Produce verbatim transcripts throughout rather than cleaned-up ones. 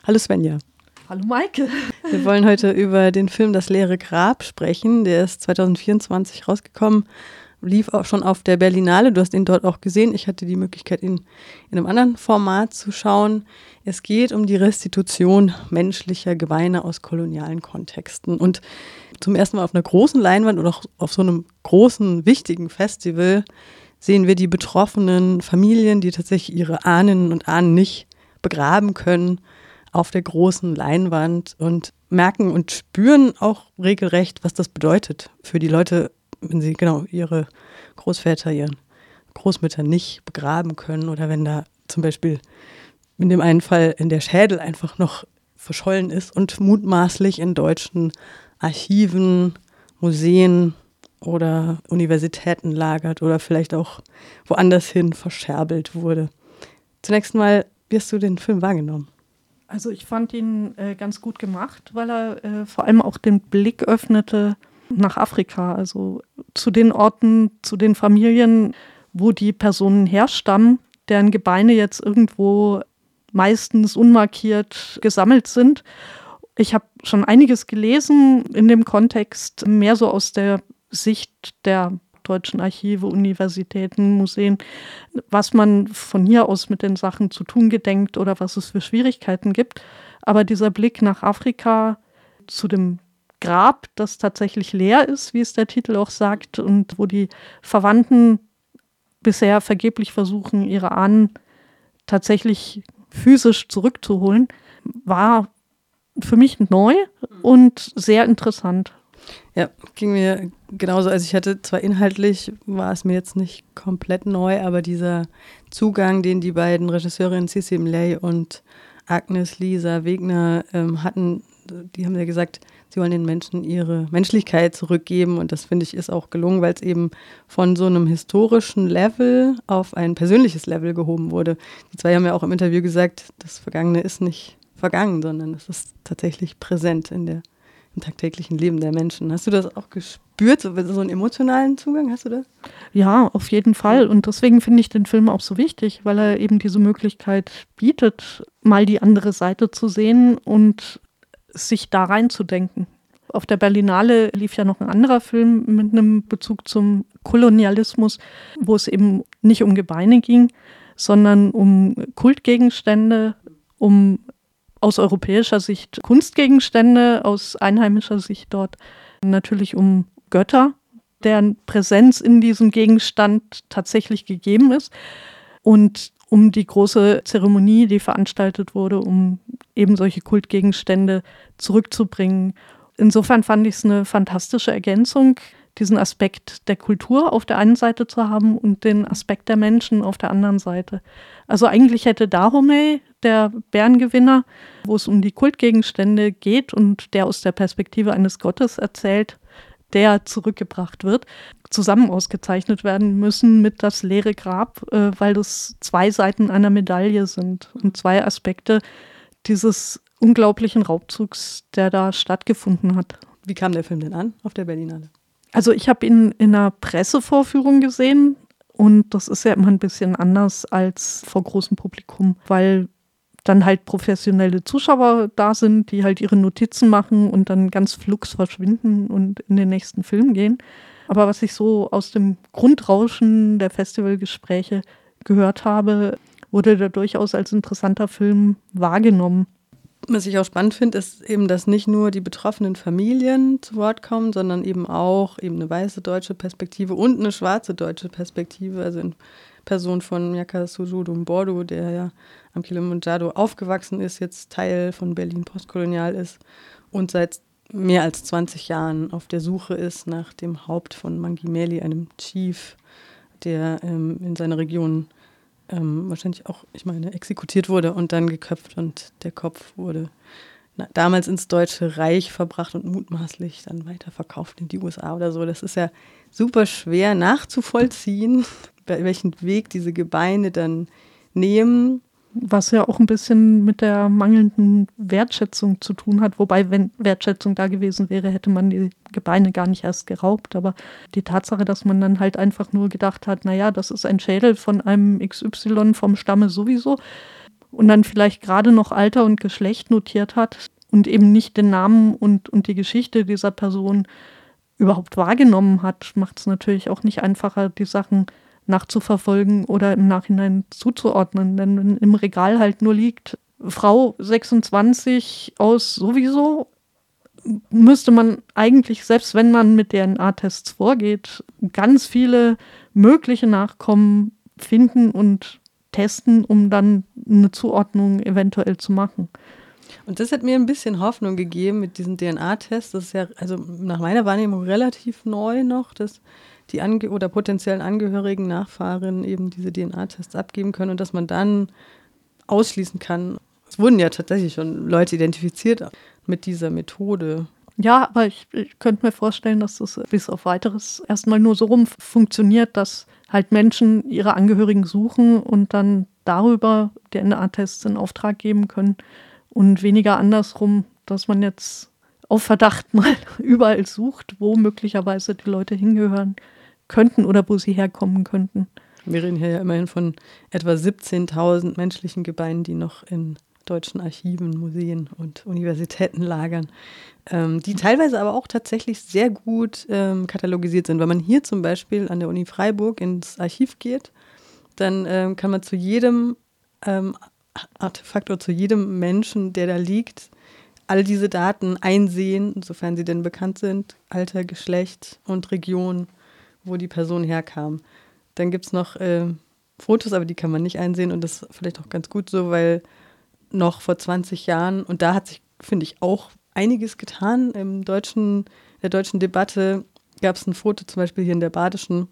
Hallo Svenja. Hallo Maike. Wir wollen heute über den Film Das leere Grab sprechen. Der ist zwanzig vierundzwanzig rausgekommen, lief auch schon auf der Berlinale. Du hast ihn dort auch gesehen. Ich hatte die Möglichkeit, ihn in einem anderen Format zu schauen. Es geht um die Restitution menschlicher Gebeine aus kolonialen Kontexten. Und zum ersten Mal auf einer großen Leinwand oder auch auf so einem großen, wichtigen Festival sehen wir die betroffenen Familien, die tatsächlich ihre Ahnen und Ahnen nicht begraben können, auf der großen Leinwand und merken und spüren auch regelrecht, was das bedeutet für die Leute, wenn sie genau ihre Großväter, ihre Großmütter nicht begraben können oder wenn da zum Beispiel in dem einen Fall in der Schädel einfach noch verschollen ist und mutmaßlich in deutschen Archiven, Museen oder Universitäten lagert oder vielleicht auch woanders hin verscherbelt wurde. Zunächst mal, wie hast du den Film wahrgenommen? Also ich fand ihn äh, ganz gut gemacht, weil er äh, vor allem auch den Blick öffnete nach Afrika, also zu den Orten, zu den Familien, wo die Personen herstammen, deren Gebeine jetzt irgendwo meistens unmarkiert gesammelt sind. Ich habe schon einiges gelesen in dem Kontext, mehr so aus der Sicht der deutschen Archive, Universitäten, Museen, was man von hier aus mit den Sachen zu tun gedenkt oder was es für Schwierigkeiten gibt. Aber dieser Blick nach Afrika zu dem Grab, das tatsächlich leer ist, wie es der Titel auch sagt, und wo die Verwandten bisher vergeblich versuchen, ihre Ahnen tatsächlich physisch zurückzuholen, war für mich neu und sehr interessant. Ja, ging mir genauso. Also ich hatte zwar inhaltlich, war es mir jetzt nicht komplett neu, aber dieser Zugang, den die beiden Regisseurinnen Cissi Mlay und Agnes Lisa Wegner ähm, hatten, die haben ja gesagt, sie wollen den Menschen ihre Menschlichkeit zurückgeben und das finde ich ist auch gelungen, weil es eben von so einem historischen Level auf ein persönliches Level gehoben wurde. Die zwei haben ja auch im Interview gesagt, das Vergangene ist nicht vergangen, sondern es ist tatsächlich präsent in der im tagtäglichen Leben der Menschen. Hast du das auch gespürt, so, so einen emotionalen Zugang, hast du das? Ja, auf jeden Fall. Und deswegen finde ich den Film auch so wichtig, weil er eben diese Möglichkeit bietet, mal die andere Seite zu sehen und sich da reinzudenken. Auf der Berlinale lief ja noch ein anderer Film mit einem Bezug zum Kolonialismus, wo es eben nicht um Gebeine ging, sondern um Kultgegenstände, um aus europäischer Sicht Kunstgegenstände, aus einheimischer Sicht dort natürlich um Götter, deren Präsenz in diesem Gegenstand tatsächlich gegeben ist und um die große Zeremonie, die veranstaltet wurde, um eben solche Kultgegenstände zurückzubringen. Insofern fand ich es eine fantastische Ergänzung, diesen Aspekt der Kultur auf der einen Seite zu haben und den Aspekt der Menschen auf der anderen Seite. Also eigentlich hätte Dahomey, der Bärengewinner, wo es um die Kultgegenstände geht und der aus der Perspektive eines Gottes erzählt, der zurückgebracht wird, zusammen ausgezeichnet werden müssen mit Das leere Grab, äh, weil das zwei Seiten einer Medaille sind und zwei Aspekte dieses unglaublichen Raubzugs, der da stattgefunden hat. Wie kam der Film denn an auf der Berlinale? Also ich habe ihn in einer Pressevorführung gesehen und das ist ja immer ein bisschen anders als vor großem Publikum, weil dann halt professionelle Zuschauer da sind, die halt ihre Notizen machen und dann ganz flugs verschwinden und in den nächsten Film gehen. Aber was ich so aus dem Grundrauschen der Festivalgespräche gehört habe, wurde der durchaus als interessanter Film wahrgenommen. Was ich auch spannend finde, ist eben, dass nicht nur die betroffenen Familien zu Wort kommen, sondern eben auch eben eine weiße deutsche Perspektive und eine schwarze deutsche Perspektive, also in Person von Nyaka Sujudu Mbordo, der ja am Kilimanjaro aufgewachsen ist, jetzt Teil von Berlin postkolonial ist und seit mehr als zwanzig Jahren auf der Suche ist nach dem Haupt von Mangi Meli, einem Chief, der ähm, in seiner Region ähm, wahrscheinlich auch, ich meine, exekutiert wurde und dann geköpft und der Kopf wurde na, damals ins Deutsche Reich verbracht und mutmaßlich dann weiterverkauft in die U S A oder so. Das ist ja super schwer nachzuvollziehen, welchen Weg diese Gebeine dann nehmen. Was ja auch ein bisschen mit der mangelnden Wertschätzung zu tun hat. Wobei, wenn Wertschätzung da gewesen wäre, hätte man die Gebeine gar nicht erst geraubt. Aber die Tatsache, dass man dann halt einfach nur gedacht hat, naja, das ist ein Schädel von einem X Y vom Stamme sowieso. und dann vielleicht gerade noch Alter und Geschlecht notiert hat und eben nicht den Namen und, und die Geschichte dieser Person überhaupt wahrgenommen hat, macht es natürlich auch nicht einfacher, die Sachen nachzuverfolgen oder im Nachhinein zuzuordnen. Denn wenn im Regal halt nur liegt, Frau sechsundzwanzig aus sowieso, müsste man eigentlich, selbst wenn man mit D N A-Tests vorgeht, ganz viele mögliche Nachkommen finden und testen, um dann eine Zuordnung eventuell zu machen. Und das hat mir ein bisschen Hoffnung gegeben mit diesen D N A-Tests. Das ist ja also nach meiner Wahrnehmung relativ neu noch, dass die Ange- oder potenziellen Angehörigen, Nachfahren eben diese D N A-Tests abgeben können und dass man dann ausschließen kann. Es wurden ja tatsächlich schon Leute identifiziert mit dieser Methode. Ja, aber ich, ich könnte mir vorstellen, dass das bis auf Weiteres erstmal nur so rum funktioniert, dass halt Menschen ihre Angehörigen suchen und dann darüber D N A-Tests in Auftrag geben können und weniger andersrum, dass man jetzt auf Verdacht mal überall sucht, wo möglicherweise die Leute hingehören könnten oder wo sie herkommen könnten. Wir reden hier ja immerhin von etwa siebzehntausend menschlichen Gebeinen, die noch in deutschen Archiven, Museen und Universitäten lagern, ähm, die teilweise aber auch tatsächlich sehr gut ähm, katalogisiert sind. Wenn man hier zum Beispiel an der Uni Freiburg ins Archiv geht, dann ähm, kann man zu jedem ähm, Artefakt oder zu jedem Menschen, der da liegt, all diese Daten einsehen, sofern sie denn bekannt sind, Alter, Geschlecht und Region, wo die Person herkam. Dann gibt es noch äh, Fotos, aber die kann man nicht einsehen und das ist vielleicht auch ganz gut so, weil noch vor zwanzig Jahren, und da hat sich, finde ich, auch einiges getan. Im deutschen, der deutschen Debatte gab es ein Foto, zum Beispiel hier in der Badischen,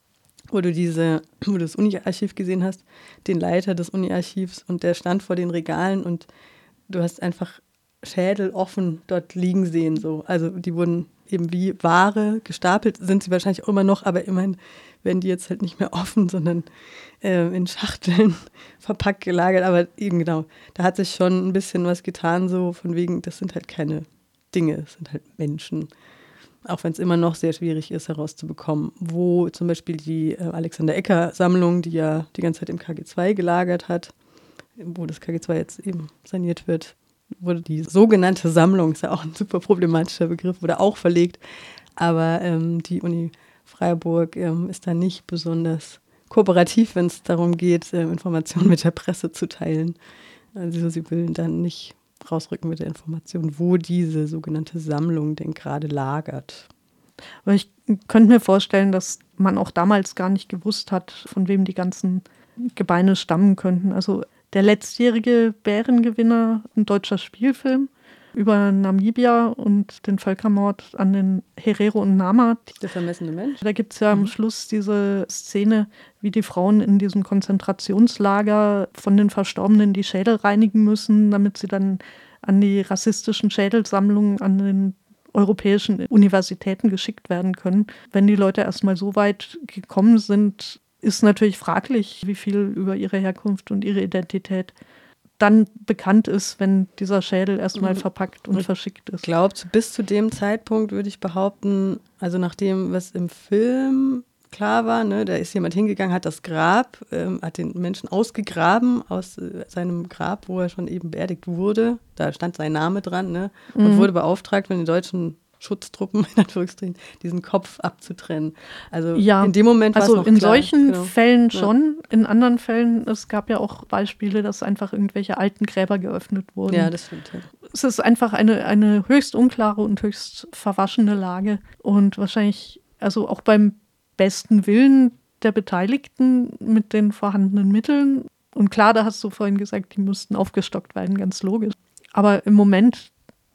wo du diese, wo du das Uni-Archiv gesehen hast, den Leiter des Uni-Archivs und der stand vor den Regalen und du hast einfach Schädel offen dort liegen sehen. So. Also die wurden eben wie Ware gestapelt, sind sie wahrscheinlich auch immer noch, aber immerhin werden die jetzt halt nicht mehr offen, sondern äh, in Schachteln verpackt gelagert. Aber eben genau, da hat sich schon ein bisschen was getan, so von wegen, das sind halt keine Dinge, das sind halt Menschen. Auch wenn es immer noch sehr schwierig ist, herauszubekommen, wo zum Beispiel die äh, Alexander-Ecker-Sammlung, die ja die ganze Zeit im K G zwei gelagert hat, wo das K G zwei jetzt eben saniert wird, wurde die sogenannte Sammlung, ist ja auch ein super problematischer Begriff, wurde auch verlegt. Aber ähm, die Uni Freiburg ähm, ist da nicht besonders kooperativ, wenn es darum geht, äh, Informationen mit der Presse zu teilen. Also sie will dann nicht rausrücken mit der Information, wo diese sogenannte Sammlung denn gerade lagert. Aber ich könnte mir vorstellen, dass man auch damals gar nicht gewusst hat, von wem die ganzen Gebeine stammen könnten. Also der letztjährige Bärengewinner, ein deutscher Spielfilm über Namibia und den Völkermord an den Herero und Nama. Der vermessene Mensch. Da gibt es ja am mhm. Schluss diese Szene, wie die Frauen in diesem Konzentrationslager von den Verstorbenen die Schädel reinigen müssen, damit sie dann an die rassistischen Schädelsammlungen an den europäischen Universitäten geschickt werden können. Wenn die Leute erstmal so weit gekommen sind, ist natürlich fraglich, wie viel über ihre Herkunft und ihre Identität dann bekannt ist, wenn dieser Schädel erstmal verpackt und ich verschickt ist. Ich glaube, bis zu dem Zeitpunkt würde ich behaupten, also nach dem, was im Film klar war, ne, da ist jemand hingegangen, hat das Grab, ähm, hat den Menschen ausgegraben aus äh, seinem Grab, wo er schon eben beerdigt wurde. Da stand sein Name dran, ne, und mhm. wurde beauftragt von den deutschen Schutztruppen, in Anführungsstrichen, diesen Kopf abzutrennen. Also ja, in dem Moment war es also noch in klar. solchen Genau. Fällen schon, ja. In anderen Fällen, es gab ja auch Beispiele, dass einfach irgendwelche alten Gräber geöffnet wurden. Ja, das stimmt. Ja. Es ist einfach eine, eine höchst unklare und höchst verwaschene Lage und wahrscheinlich, also auch beim besten Willen der Beteiligten mit den vorhandenen Mitteln. Und klar, da hast du vorhin gesagt, die müssten aufgestockt werden, ganz logisch. Aber im Moment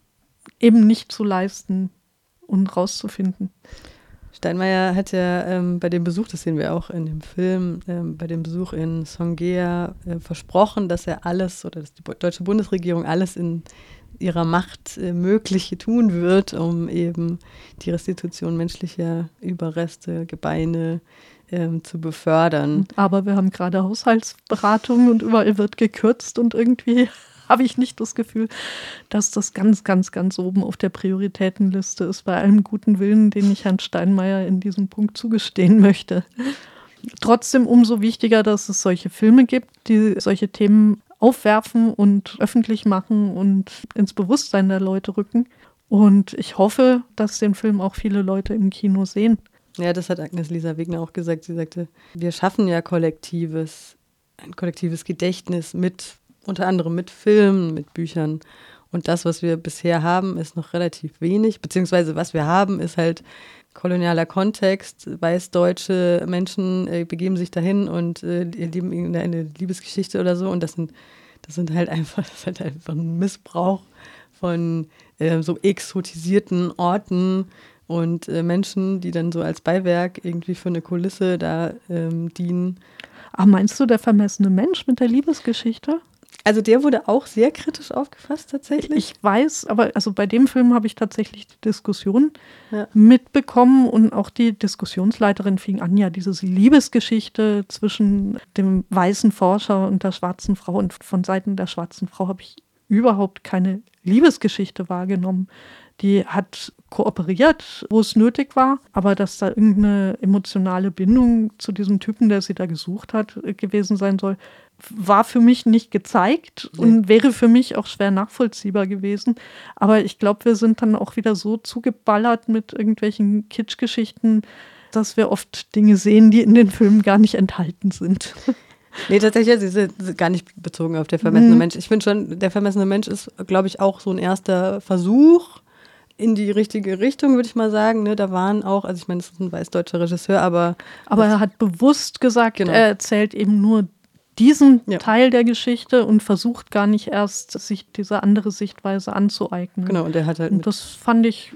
eben nicht zu leisten und rauszufinden. Steinmeier hat ja ähm, bei dem Besuch, das sehen wir auch in dem Film, ähm, bei dem Besuch in Songea äh, versprochen, dass er alles oder dass die deutsche Bundesregierung alles in ihrer Macht äh, Mögliche tun wird, um eben die Restitution menschlicher Überreste, Gebeine ähm, zu befördern. Aber wir haben gerade Haushaltsberatungen und überall wird gekürzt und irgendwie habe ich nicht das Gefühl, dass das ganz, ganz, ganz oben auf der Prioritätenliste ist, bei allem guten Willen, den ich Herrn Steinmeier in diesem Punkt zugestehen möchte. Trotzdem umso wichtiger, dass es solche Filme gibt, die solche Themen aufwerfen und öffentlich machen und ins Bewusstsein der Leute rücken. Und ich hoffe, dass den Film auch viele Leute im Kino sehen. Ja, das hat Agnes-Lisa Wegner auch gesagt. Sie sagte, wir schaffen ja kollektives, ein kollektives Gedächtnis mit, unter anderem mit Filmen, mit Büchern. Und das, was wir bisher haben, ist noch relativ wenig. Beziehungsweise was wir haben, ist halt kolonialer Kontext. Weißdeutsche Menschen äh, begeben sich dahin und äh, leben in eine Liebesgeschichte oder so. Und das sind, das sind halt einfach, das ist halt einfach ein Missbrauch von äh, so exotisierten Orten und äh, Menschen, die dann so als Beiwerk irgendwie für eine Kulisse da ähm, dienen. Ah, meinst du der vermessene Mensch mit der Liebesgeschichte? Also der wurde auch sehr kritisch aufgefasst tatsächlich. Ich weiß, aber also bei dem Film habe ich tatsächlich die Diskussion ja. mitbekommen und auch die Diskussionsleiterin fing an, ja, diese Liebesgeschichte zwischen dem weißen Forscher und der schwarzen Frau, und von Seiten der schwarzen Frau habe ich überhaupt keine Liebesgeschichte wahrgenommen. Die hat kooperiert, wo es nötig war, aber dass da irgendeine emotionale Bindung zu diesem Typen, der sie da gesucht hat, gewesen sein soll, war für mich nicht gezeigt nee. und wäre für mich auch schwer nachvollziehbar gewesen. Aber ich glaube, wir sind dann auch wieder so zugeballert mit irgendwelchen Kitschgeschichten, dass wir oft Dinge sehen, die in den Filmen gar nicht enthalten sind. Nee, tatsächlich, sie sind gar nicht bezogen auf der vermessene mhm. Mensch. Ich finde schon, der vermessene Mensch ist, glaube ich, auch so ein erster Versuch in die richtige Richtung, würde ich mal sagen. Ne, da waren auch, also ich meine, das ist ein weißdeutscher Regisseur, aber... Aber er hat bewusst gesagt, genau. er erzählt eben nur diesen ja. Teil der Geschichte und versucht gar nicht erst, sich diese andere Sichtweise anzueignen. Genau, und der hat halt... Und das fand ich...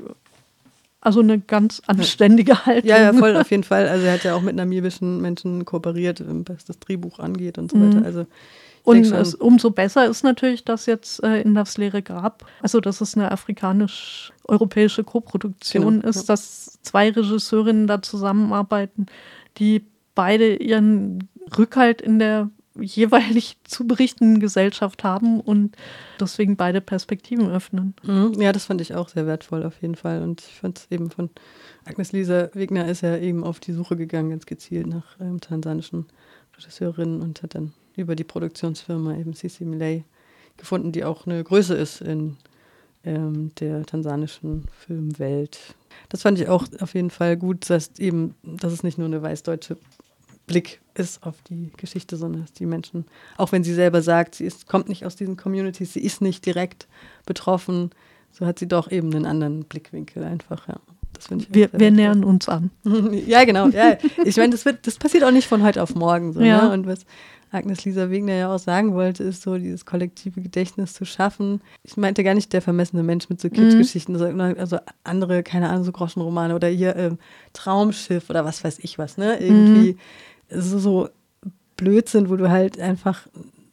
Also eine ganz anständige Haltung. Ja, ja, voll, auf jeden Fall. Also er hat ja auch mit namibischen Menschen kooperiert, was das Drehbuch angeht und so weiter. Mhm. Also und es, umso besser ist natürlich, dass jetzt äh, in das leere Grab, also dass es eine afrikanisch-europäische Koproduktion genau, ist, ja. dass zwei Regisseurinnen da zusammenarbeiten, die beide ihren Rückhalt in der jeweilig zu berichtenden Gesellschaft haben und deswegen beide Perspektiven öffnen. Mhm. Ja, das fand ich auch sehr wertvoll auf jeden Fall. Und ich fand es eben von Agnes-Lisa Wegner ist ja eben auf die Suche gegangen, ganz gezielt nach ähm, tansanischen Regisseurinnen und hat dann über die Produktionsfirma eben Sisi Milei gefunden, die auch eine Größe ist in ähm, der tansanischen Filmwelt. Das fand ich auch auf jeden Fall gut, dass eben, dass es nicht nur eine weißdeutsche Blick ist auf die Geschichte, sondern dass die Menschen, auch wenn sie selber sagt, sie ist, kommt nicht aus diesen Communities, sie ist nicht direkt betroffen, so hat sie doch eben einen anderen Blickwinkel einfach, ja. Das finde ich wir wir nähern uns an. Ja, genau. Ja. Ich meine, das, wird, das passiert auch nicht von heute auf morgen. So, ja. ne? Und was Agnes-Lisa Wegner ja auch sagen wollte, ist so, dieses kollektive Gedächtnis zu schaffen. Ich meinte gar nicht der vermessene Mensch mit so Kitschgeschichten, mhm. sondern also andere, keine Ahnung, so Groschenromane oder hier ähm, Traumschiff oder was weiß ich was, ne? Irgendwie mhm. so, so Blödsinn, wo du halt einfach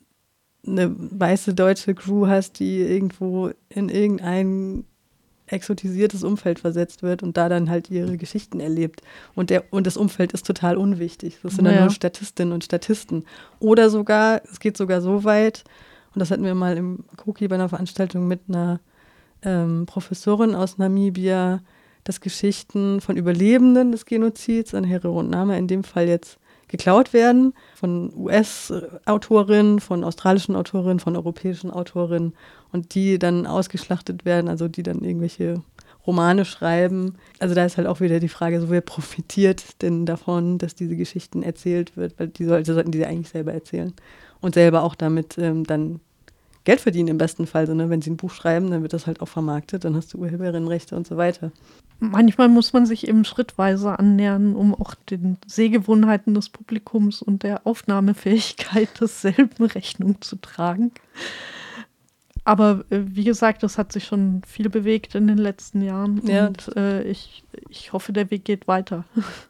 eine weiße deutsche Crew hast, die irgendwo in irgendein exotisiertes Umfeld versetzt wird und da dann halt ihre Geschichten erlebt. Und, der, und das Umfeld ist total unwichtig. Das sind dann ja. nur Statistinnen und Statisten. Oder sogar, es geht sogar so weit, und das hatten wir mal im Koki bei einer Veranstaltung mit einer ähm, Professorin aus Namibia, dass Geschichten von Überlebenden des Genozids an Herero und Nama in dem Fall jetzt geklaut werden von U S-Autorinnen, von australischen Autorinnen, von europäischen Autorinnen und die dann ausgeschlachtet werden, also die dann irgendwelche Romane schreiben. Also da ist halt auch wieder die Frage, so wer profitiert denn davon, dass diese Geschichten erzählt wird, weil die Leute sollten diese eigentlich selber erzählen und selber auch damit ähm, dann Geld verdienen im besten Fall. So, ne? Wenn sie ein Buch schreiben, dann wird das halt auch vermarktet, dann hast du Urheberinnenrechte und so weiter. Manchmal muss man sich eben schrittweise annähern, um auch den Sehgewohnheiten des Publikums und der Aufnahmefähigkeit desselben Rechnung zu tragen. Aber äh, wie gesagt, das hat sich schon viel bewegt in den letzten Jahren ja. und äh, ich, ich hoffe, der Weg geht weiter.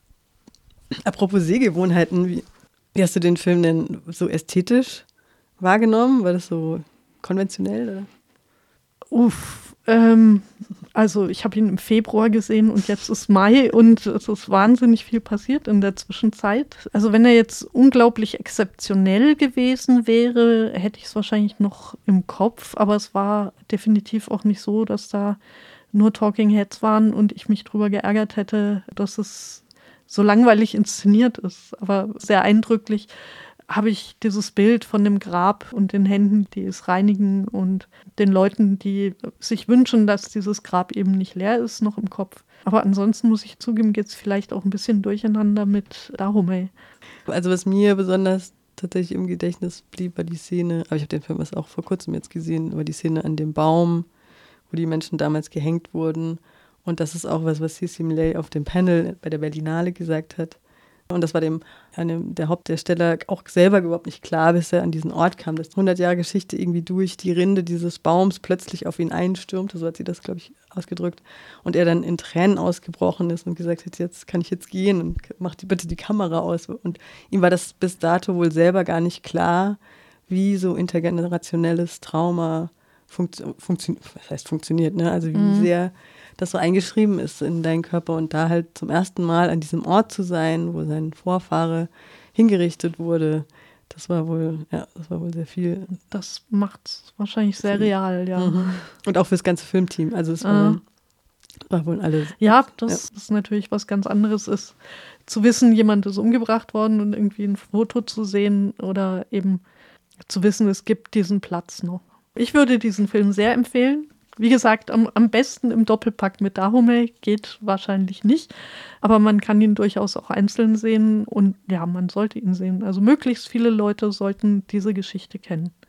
Apropos Sehgewohnheiten, wie, wie hast du den Film denn so ästhetisch wahrgenommen? War das so konventionell? Oder? Uff, ähm, also ich habe ihn im Februar gesehen und jetzt ist Mai und es ist wahnsinnig viel passiert in der Zwischenzeit. Also wenn er jetzt unglaublich exzeptionell gewesen wäre, hätte ich es wahrscheinlich noch im Kopf, aber es war definitiv auch nicht so, dass da nur Talking Heads waren und ich mich drüber geärgert hätte, dass es so langweilig inszeniert ist, aber sehr eindrücklich. habe ich dieses Bild von dem Grab und den Händen, die es reinigen und den Leuten, die sich wünschen, dass dieses Grab eben nicht leer ist, noch im Kopf. Aber ansonsten muss ich zugeben, geht es vielleicht auch ein bisschen durcheinander mit Dahomey. Also was mir besonders tatsächlich im Gedächtnis blieb, war die Szene, aber ich habe den Film erst auch vor kurzem jetzt gesehen, war die Szene an dem Baum, wo die Menschen damals gehängt wurden. Und das ist auch was, was Cecil Millay auf dem Panel bei der Berlinale gesagt hat. Und das war dem einem der Hauptdarsteller auch selber überhaupt nicht klar, bis er an diesen Ort kam, dass hundert Jahre Geschichte irgendwie durch die Rinde dieses Baums plötzlich auf ihn einstürmte, so hat sie das, glaube ich, ausgedrückt. Und er dann in Tränen ausgebrochen ist und gesagt hat, jetzt kann ich jetzt gehen und mach die, bitte die Kamera aus. Und ihm war das bis dato wohl selber gar nicht klar, wie so intergenerationelles Trauma funktio- funktio- was heißt funktioniert, ne? Also wie mhm. sehr das so eingeschrieben ist in deinen Körper und da halt zum ersten Mal an diesem Ort zu sein, wo sein Vorfahre hingerichtet wurde, das war wohl, ja, das war wohl sehr viel. Das macht es wahrscheinlich sehr viel. Real, ja. Mhm. Und auch fürs ganze Filmteam, also es war, ah. dann, war wohl alles. Ja, das ja. ist natürlich was ganz anderes ist, zu wissen, jemand ist umgebracht worden und irgendwie ein Foto zu sehen oder eben zu wissen, es gibt diesen Platz noch. Ich würde diesen Film sehr empfehlen. Wie gesagt, am, am besten im Doppelpack mit Dahomey, geht wahrscheinlich nicht. Aber man kann ihn durchaus auch einzeln sehen und ja, man sollte ihn sehen. Also möglichst viele Leute sollten diese Geschichte kennen.